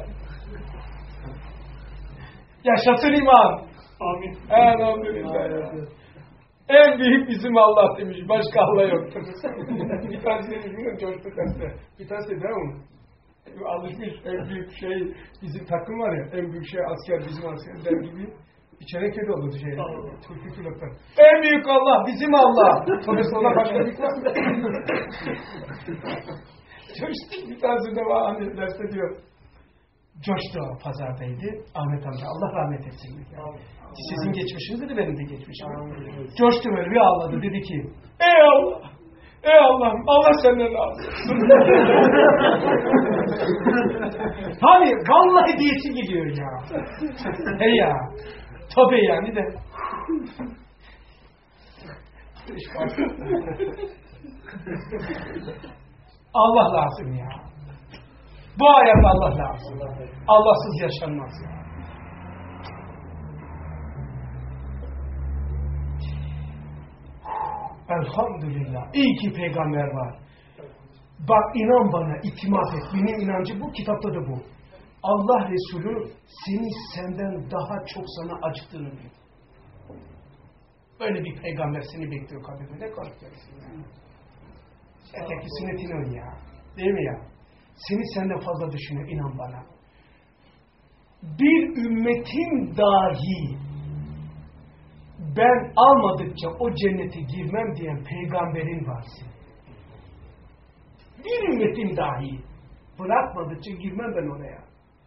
Yaşasın iman. Amin. Elhamdülillah. En büyük bizim Allah demiş. Başka Allah yoktur. Bir tanesi de bilmiyorum, coştu tersi. Bir tanesi de değil mi? Alışmış en büyük şey, bizim takım var ya, en büyük şey asker, bizim askerler gibi. İçeri kedi oldu şey. Türkü pilotlar. En büyük Allah, bizim Allah. Sonrasında başka bir var mı? Coştu. Bir tanesi de var, hani derste diyor. Coştu o, pazardaydı. Ahmet amca, Allah rahmet etsin. Sizin geçmişiniz de benim de geçmişim. Coştu böyle bir ağladı, dedi ki ey Allah, ey Allah'ım, Allah senden razı olsun. Tabii vallahi diyesi gidiyor ya. Hey ya, tabii yani de. Allah lazım ya. Bu hayat Allah lazım. Allahsız yaşanmaz ya. Elhamdülillah. İyi ki peygamber var. Bak inan bana, itimat et. Benim inancım bu, kitapta da bu. Allah Resulü seni senden daha çok sana acıttığını biliyor. Böyle bir peygamber seni bekliyor kabirde. Ne korkacaksın ya? Öteki sünnetin o ya. Değil mi ya? Seni senden fazla düşünüyor, inan bana. Bir ümmetin dahi ben almadıkça o cennete girmem diyen peygamberin var senin. Bir ümmetin dahi bırakmadıkça girmem ben oraya.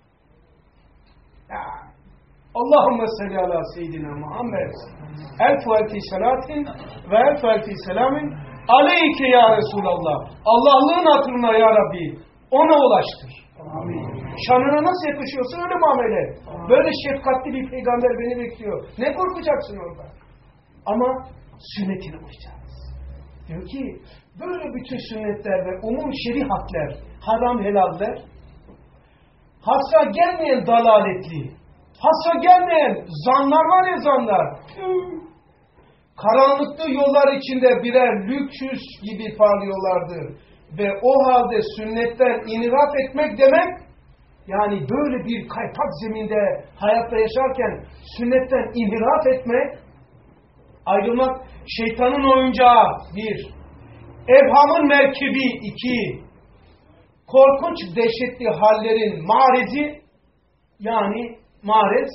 Ya. Allahümme salli ala seyyidina Muhammed elfu elfi salatin ve elfu elfi selamin aleyke ya Resulallah. Allah'lığın hatırına ya Rabbi ona ulaştır. Amin. Şanına nasıl yakışıyorsa öyle muamele. Böyle şefkatli bir peygamber beni bekliyor. Ne korkacaksın orada? Ama sünnetine uyacağız. Diyor ki böyle bütün sünnetler ve umum şeriatler, haram helaller, hasra gelmeyen dalaletli, hasra gelmeyen zanlar var ya zanlar. Karanlıklı yollar içinde birer lüksüs gibi parlıyorlardı. Ve o halde sünnetten iniraf etmek demek, Yani böyle bir kaypak zeminde hayatta yaşarken sünnetten inhiraf etmek, ayrılmak, şeytanın oyuncağı 1, evhamın merkebi 2, korkunç dehşetli hallerin marezi, yani marez,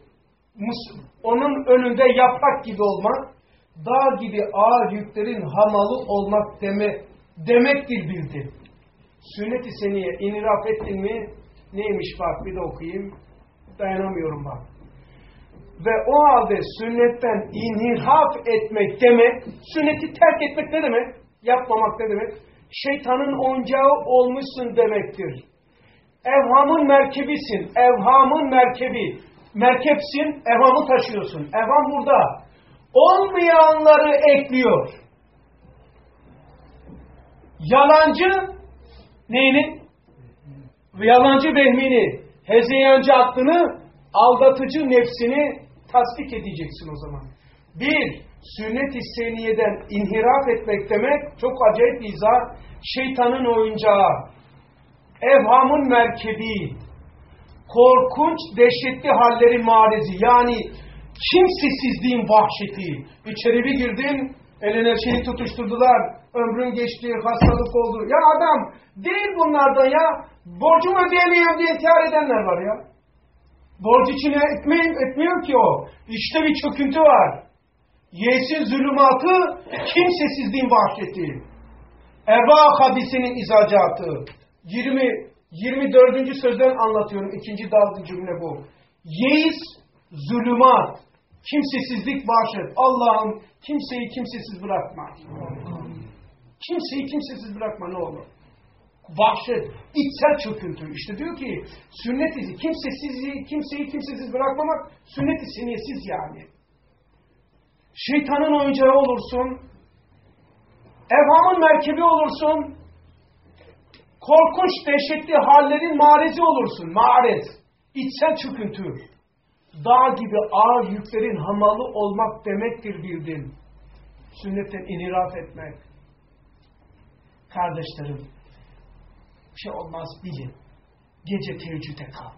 onun önünde yaprak gibi olmak, dağ gibi ağır yüklerin hamalı olmak demektir bildi. Sünnet-i seniye inhiraf ettin mi? Neymiş bak, bir de okuyayım. Dayanamıyorum bak. Ve o halde sünnetten inhiraf etmek demek, sünneti terk etmek ne demek? Yapmamak ne demek? Şeytanın oyuncağı olmuşsun demektir. Evhamın merkebisin, evhamın merkebi. Merkepsin, evhamı taşıyorsun. Evham burada. Olmayanları ekliyor. Yalancı neyini? Yalancı vehmini, hezeyancı aklını, aldatıcı nefsini tasdik edeceksin o zaman. 1. Sünnet-i seniyeden inhiraf etmek demek, çok acayip izah, şeytanın oyuncağı, evhamın merkebi, korkunç dehşetli hallerin marezi, yani kimsesizliğin vahşeti. İçeri bir girdin, eline şeyi tutuşturdular, ömrün geçti, hastalık oldu. Ya adam değil bunlardan ya, borcumu ödeyemiyorum diye intihar edenler var ya. Borç içine etmiyor ki o. İşte bir çöküntü var. Yesin zulümatı, kimsesizliğin vahşeti. Eba hadisinin izacatı. 24. sözden anlatıyorum. 2. dalga cümle bu. Yeis, zulümat, kimsesizlik, vahşet. Allah'ım kimseyi kimsesiz bırakma. Kimseyi kimsesiz bırakma ne olur. Vahşet, içsel çöküntü. İşte diyor ki sünnet-i kimseyi kimsesiz bırakmamak sünnet-i seniyesiz yani. Şeytanın oyuncağı olursun. Evhamın merkebi olursun. Korkunç dehşetli hallerin marezi olursun. Marez. İçsel çöküntü. Dağ gibi ağır yüklerin hamalı olmak demektir bildin. Sünnetten inhiraf etmek. Kardeşlerim, bir şey olmaz bilin. Gece teheccüde kalk.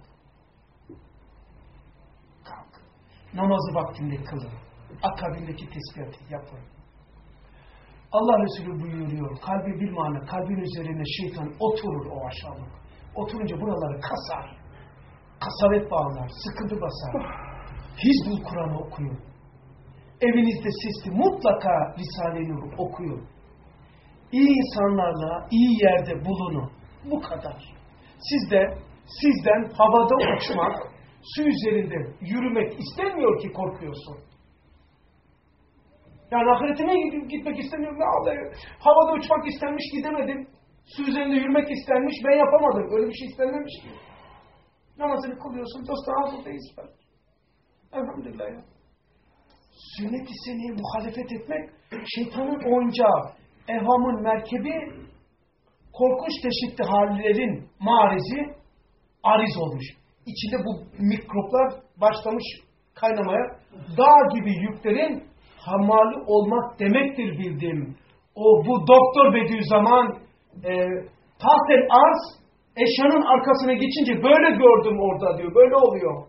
Kalk. Namazı vaktinde kılın. Akabindeki tesbihatı yapın. Allah Resulü buyuruyor. Kalbi bilmane, kalbin üzerine şeytan oturur o aşağılık. Oturunca buraları kasar. Kasavet bağlar, sıkıntı basar. Hizbul Kur'an'ı okuyun. Evinizde sesli mutlaka Risale-i Nur okuyun. İyi insanlarla iyi yerde bulunun. Bu kadar. Sizden havada uçmak, su üzerinde yürümek istemiyor ki korkuyorsun. Yani ahiretine gitmek istemiyorum. Havada uçmak istenmiş gidemedim. Su üzerinde yürümek istenmiş ben yapamadım. Öyle bir şey istenmemiş ki. Namazını kılıyorsun. Dostlar buradayız. Elhamdülillah ya. Sünnet-i seneye muhalefet etmek şeytanın oyuncağı. Evhamın merkebi, korkunç dehşetli hallerin marizi ariz olmuş. İçinde bu mikroplar başlamış kaynamaya. Dağ gibi yüklerin hamali olmak demektir bildim. Bu Doktor Bediüzzaman tahtel arz eşyanın arkasına geçince böyle gördüm orada diyor. Böyle oluyor.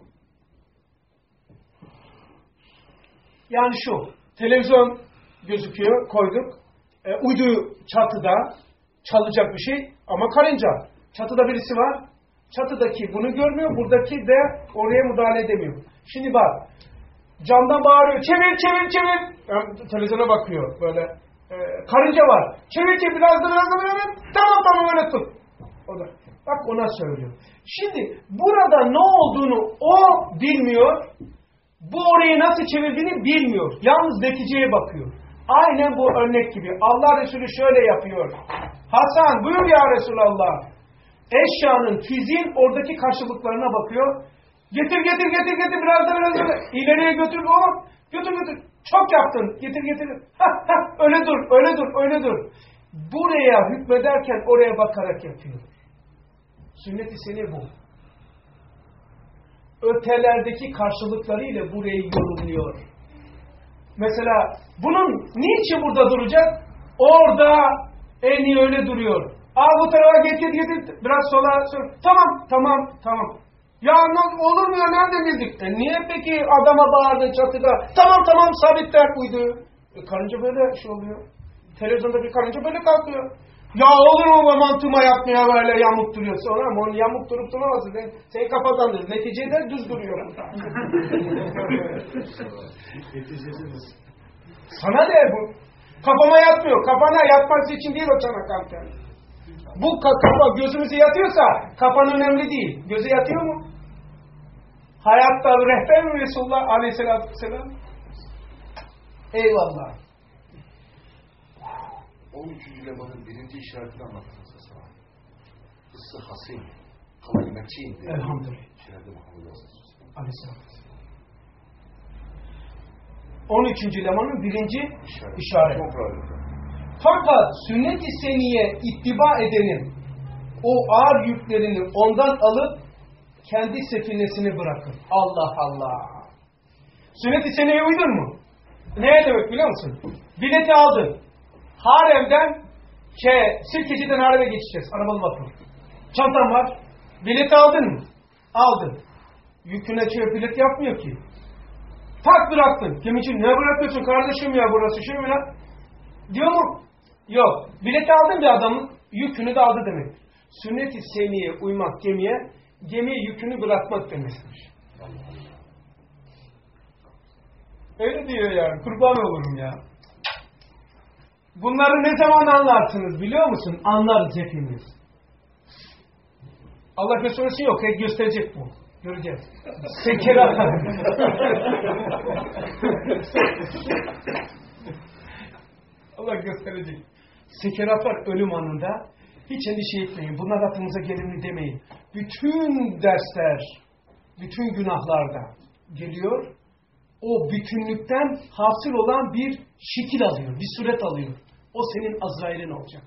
Yani şu, televizyon gözüküyor, koyduk. Uydu çatıda, çalacak bir şey ama karınca. Çatıda birisi var, çatıdaki bunu görmüyor, buradaki de oraya müdahale edemiyor. Şimdi bak, camdan bağırıyor, çevir. Yani televizyona bakıyor böyle, karınca var, çevir, biraz da tamam öyle tut. O da, bak ona söylüyor. Şimdi burada ne olduğunu o bilmiyor, bu orayı nasıl çevirdiğini bilmiyor. Yalnız neticeye bakıyor. Aynen bu örnek gibi. Allah Resulü şöyle yapıyor. Hasan buyur ya Resulallah. Eşyanın, fiziğin oradaki karşılıklarına bakıyor. Getir biraz da ileriye götür oğlum. Götür. Çok yaptın. Getir. Öyle dur. Buraya hükmederken oraya bakarak yapıyor. Sünnet-i seniyye bu. Ötelerdeki karşılıklarıyla burayı yorumluyor. Mesela bunun niçin burada duracak? Orada en iyi öyle duruyor. Al bu tarafa getir. Biraz sola. Tamam. Ya olur mu ya, nereden bildik? Niye peki adama bağırdın çatıda? Tamam sabitler buydu. Karınca böyle şey oluyor. Televizyonda bir karınca böyle kalkıyor. Ya olur mu bu mantığıma yapmaya böyle yamuk duruyor? Sonra ama onu yamuk durup duramazsın. Seni kafadandır. Neticede düz duruyor. Sana ne bu? Kafama yatmıyor. Kafana yatması için değil o çanak anten. Bu kafa gözümüze yatıyorsa kafan önemli değil. Göze yatıyor mu? Hayatta rehber mi Resulullah Aleyhisselatü Vesselam? Eyvallah. 13. lemanın birinci işaretini anlattınız sana. Kıssa hasim. Kavli meçin. Elhamdülillah. Şerefli Muhammed Aleyhisselatü Vesselam. 13. lemanın birinci işareti. Fakat sünnet-i seniye ittiba edenin o ağır yüklerini ondan alıp kendi sefinesini bırakır. Allah Allah. Sünnet-i seneye uydun mu? Neye demek biliyor musun? Bileti aldın. Harem'den Sirkeci'den Harem'e geçeceğiz. Arabalı vapur. Çantan var. Bileti aldın mı? Aldın. Yüküne bilet yapmıyor ki. Tak bıraktın. Gemici ne bırakıyorsun kardeşim ya, burası şey mi lan? Diyor mu? Yok. Bileti aldın bir adamın, yükünü de aldı demek. Sünnet-i seniye uymak gemiye yükünü bırakmak demektir. Öyle diyor yani. Kurban olurum ya. Bunları ne zaman anlarsınız biliyor musun? Anlarız hepimiz. Allah gösterisi yok. Gösterecek bu. Göreceğiz. Sekerat. Allah gösterecek. Sekeratlar ölüm anında. Hiç endişe etmeyin. Bunlar aklınıza gelir demeyin. Bütün dersler, bütün günahlarda geliyor. O bütünlükten hasıl olan bir şekil alıyor, bir suret alıyor. O senin Azrail'in olacak.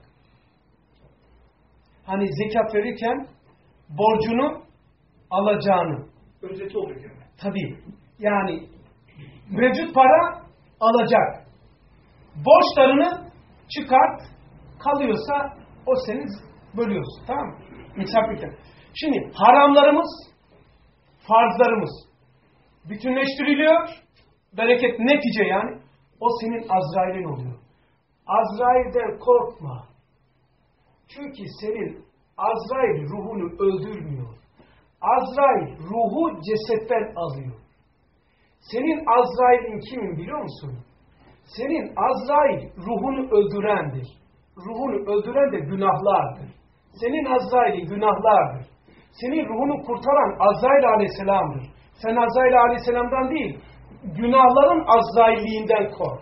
Hani zekat verirken borcunu alacağını. Özeti oluyor yani. Tabii. Yani mevcut para alacak. Borçlarını çıkart, kalıyorsa o seni bölüyorsun. Tamam mı? Misafirken. Şimdi haramlarımız, farzlarımız bütünleştiriliyor. Bereket netice yani. O senin Azrail'in oluyor. Azrail'den korkma. Çünkü senin Azrail ruhunu öldürmüyor. Azrail ruhu cesetten alıyor. Senin Azrail'in kimin biliyor musun? Senin Azrail ruhunu öldürendir. Ruhunu öldüren de günahlardır. Senin Azrail'in günahlardır. Senin ruhunu kurtaran Azrail Aleyhisselam'dır. Sen Azrail Aleyhisselam'dan değil, günahların Azrailliğinden kork.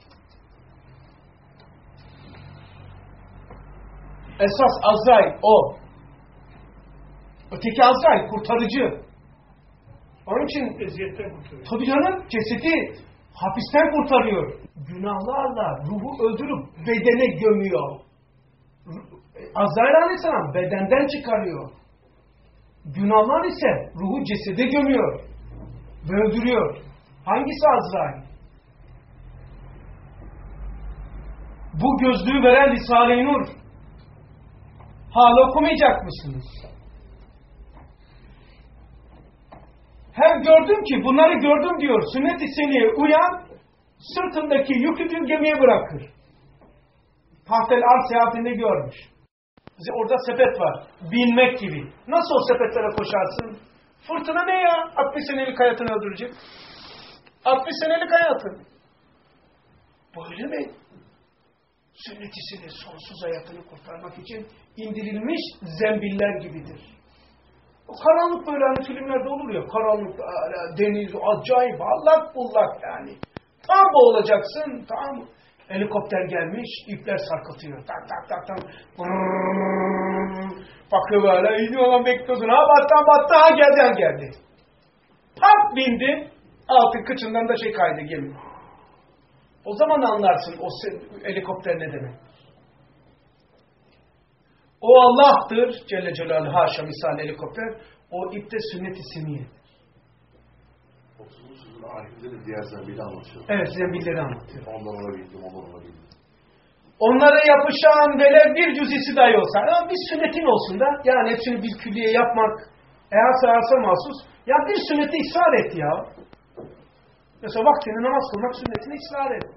Esas Azrail o. Öteki Azrail kurtarıcı. Onun için Eziyetten kurtarıyor. tabii canım cesedi hapisten kurtarıyor. Günahlarla ruhu öldürüp bedene gömüyor. Azrail Aleyhisselam bedenden çıkarıyor. Günahlar ise ruhu cesede gömüyor ve öldürüyor. Hangisi Azrail? Bu gözlüğü veren Risale-i Nur. Hala okumayacak mısınız? Hem gördüm ki, bunları gördüm diyor. Sünnet-i seniye uyan, sırtındaki yükü gemiye bırakır. Tahtel Arz seyahatinde görmüş. Orada sepet var. Binmek gibi. Nasıl o sepetlere koşarsın? Fırtına ne ya? 60 senelik hayatını öldürecek. 60 senelik hayatın. Böyle mi? Sünnet-i sonsuz hayatını kurtarmak için indirilmiş zembiller gibidir. O karanlık böyle hani filmlerde olur ya. Karanlık, deniz, acayip, allak bullak yani. Tam boğulacaksın, tam helikopter gelmiş, ipler sarkıtıyor. Tak tak tak tak. Bakıyor böyle, iyi olan bekliyorsun. Ha battı, geldi. Pat bindi, altın kıçından da kaydı gemi. O zaman anlarsın o helikopter ne demek. O Allah'tır Celle Celaluhu, haşa misal helikopter. O ipte sünnet-i seniye. 30. sözün ahirinde de diğer zembili anlatıyor. Evet, zembilleri anlatıyor. Ondan ona bildim. onlara yapışan böyle bir cüzisi dahi olsa, ama bir sünnetin olsun da, yani hepsini bir külliye yapmak, ehasa mahsus, ya bir sünneti ısrar et ya. Mesela vaktini namaz kılmak sünnetini ısrar et.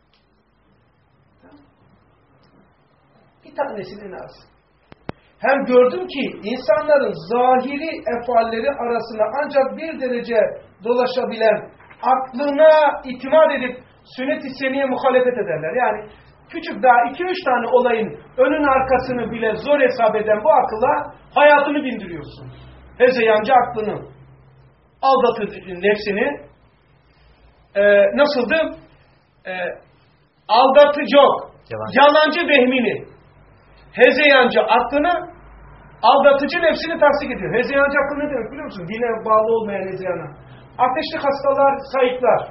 Bir tanesini lazım. Hem gördüm ki insanların zahiri efalleri arasında ancak bir derece dolaşabilen, aklına itimat edip sünnet-i seniye muhalefet ederler. Yani küçük daha 2-3 tane olayın önün arkasını bile zor hesap eden bu akılla hayatını bindiriyorsun. Hezeyancı aklını, aldatıcı nefsini, nasıldı? Aldatıcı, yalancı vehmini, hezeyancı aklını, aldatıcı nefsini tasdik ediyor. Hezeyancı akıl ne demek biliyor musun? Dine bağlı olmayan hezeyana. Ateşli hastalar, sayıklar.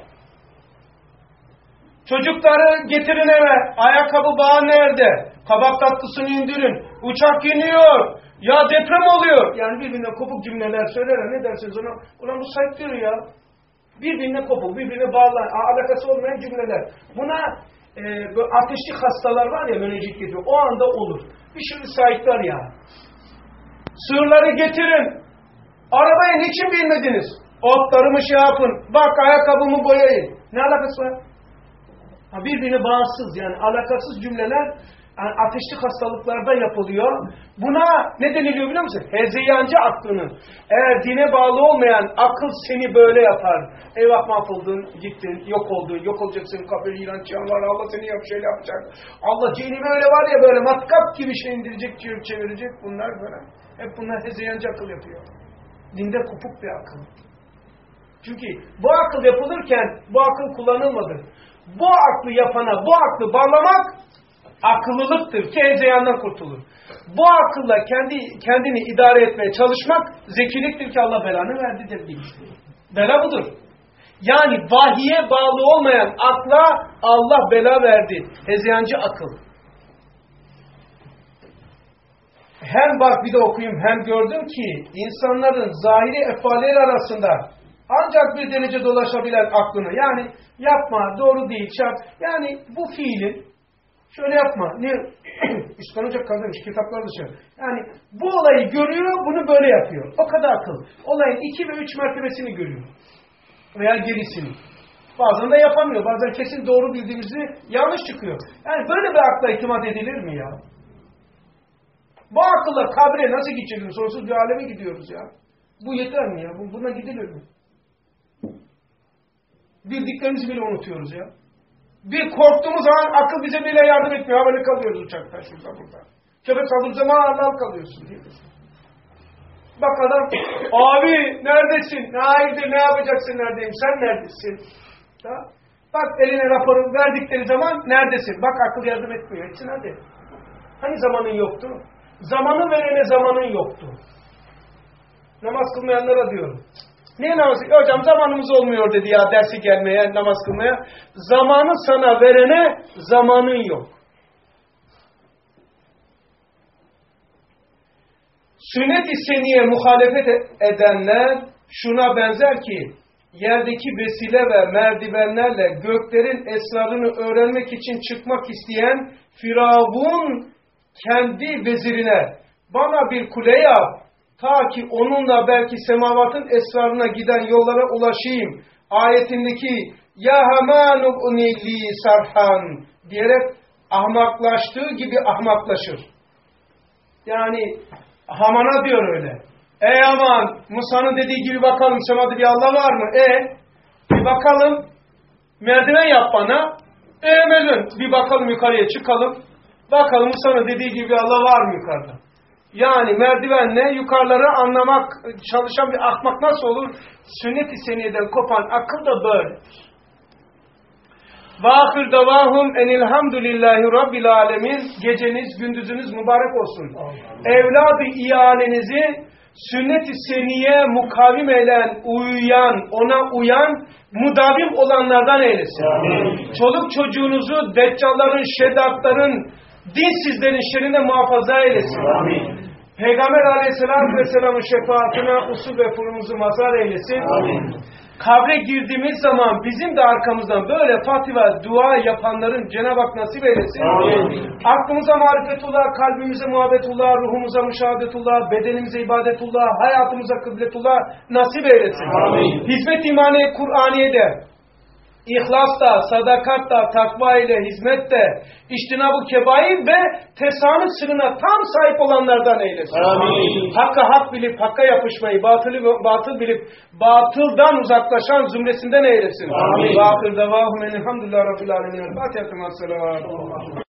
Çocukları getirin eve. Ayakkabı bağı nerede? Kabak tatlısını indirin. Uçak iniyor. Ya deprem oluyor. Yani birbirine kopuk cümleler söyler. Ne dersiniz ona? Ulan bu sayık diyor ya. Birbirine kopuk, birbirine bağlı, alakası olmayan cümleler. Buna ateşli hastalar var ya, menenjit getiriyor. O anda olur. Bir sürü sayıklar ya. Sığırları getirin. Arabaya niçin binmediniz? Otlarımı şey yapın. Bak ayakkabımı boyayın. Ne alakası var? Birbirine bağımsız, yani alakasız cümleler yani ateşli hastalıklarda yapılıyor. Buna ne deniliyor biliyor musun? Hezeyancı aklını. Eğer dine bağlı olmayan akıl seni böyle yapar. Eyvah mahvoldun, gittin, yok oldun, yok olacaksın, kabir ilan var, Allah seni şöyle yapacak. Allah cehenneme öyle var ya böyle matkap gibi şey indirecek, çevirecek, bunlar böyle. Hep bunlar hezeyancı akıl yapıyor. Dinde kopuk bir akıl. Çünkü bu akıl yapılırken bu akıl kullanılmadı. Bu aklı yapana bu aklı bağlamak akıllılıktır ki hezeyandan kurtulur. Bu akılla kendini idare etmeye çalışmak zekiliktir ki Allah belanı verdi de demiştir. Bela budur. Yani vahiye bağlı olmayan akla Allah bela verdi. Hezeyancı akıl. Hem bak bir de okuyayım, hem gördüm ki insanların zahiri efalleri arasında ancak bir derece dolaşabilen aklını, yani yapma, doğru değil, şart. Yani bu fiilin şöyle yapma, ne İspanyolca kazanmış, kitaplar dışı. Yani bu olayı görüyor, bunu böyle yapıyor. O kadar akıl. Olayın 2 ve 3 mertebesini görüyor. Veya gerisini. Bazen de yapamıyor. Bazen kesin doğru bildiğimizi yanlış çıkıyor. Yani böyle bir akla itimat edilir mi ya? Bu akılla kabre nasıl geçirilir? Sonsuz bir aleme gidiyoruz ya. Bu yeter mi ya? Buna gidilir mi? Bildiklerimizi bile unutuyoruz ya. Bir korktuğumuz zaman akıl bize bile yardım etmiyor. Böyle kalıyoruz uçakta, şurada, burada. Köpek saldırdığı zaman Allah kalıyorsun değil mi? Bak adam, abi neredesin? Hayırdır, ne yapacaksın, neredeyim? Sen neredesin? Da? Bak eline raporu verdikleri zaman neredesin? Bak akıl yardım etmiyor. Etsin hadi. Hani zamanın yoktu? Zamanı verene zamanın yoktu. Namaz kılmayanlara diyorum. Niye namaz? Hocam zamanımız olmuyor dedi ya dersi gelmeye, namaz kılmaya. Zamanı sana verene zamanın yok. Sünnet-i seniye muhalefet edenler şuna benzer ki yerdeki vesile ve merdivenlerle göklerin esrarını öğrenmek için çıkmak isteyen Firavun kendi vezirine bana bir kule yap, ta ki onunla belki semavatın esrarına giden yollara ulaşayım ayetindeki ya hamanu unili sarhan diyerek ahmaklaştığı gibi ahmaklaşır. Yani Haman'a diyor öyle. Ey aman Musa'nın dediği gibi bakalım semada bir Allah var mı? Bir bakalım merdiven yap bana. Melun bir bakalım yukarıya çıkalım. Bakalım Musa'nın dediği gibi Allah var mı yukarıda? Yani merdivenle yukarıları anlamak çalışan bir ahmak nasıl olur? Sünnet-i seniyeden kopan akıl da böyledir. Vâhir davâhum enilhamdülillahi rabbil alemin. Geceniz, gündüzünüz mübarek olsun. Evladı iyanenizi sünnet-i seniye mukavim eden, uyuyan, ona uyan, mudavim olanlardan eylesin. Amin. Çoluk çocuğunuzu deccalların, şeddatların, dinsizlerin şerrinden muhafaza eylesin. Amin. Peygamber Aleyhisselatü Vesselam'ın şefaatine usul ve furumuzu mazhar eylesin. Amin. Kabre girdiğimiz zaman bizim de arkamızdan böyle Fatiha dua yapanların Cenab-ı Hak nasip eylesin. Amin. Aklımıza marifetullah, kalbimize muhabbetullah, ruhumuza müşahadetullah, bedenimize ibadetullah, hayatımıza kıbletullah nasip eylesin. Amin. Hizmet imaniye Kur'aniye'de, İhlas'ta, sadakatta, takva ile, hizmette, içtinab-ı kebair ve tesanüt sırrına tam sahip olanlardan eylesin. Amin. Hakka hak bilip, hakka yapışmayı, batıl bilip, batıldan uzaklaşan zümresinden eylesin. Amin. Ve ahir devahum enelhamdülillah Rabbil alemin. El Fatiha.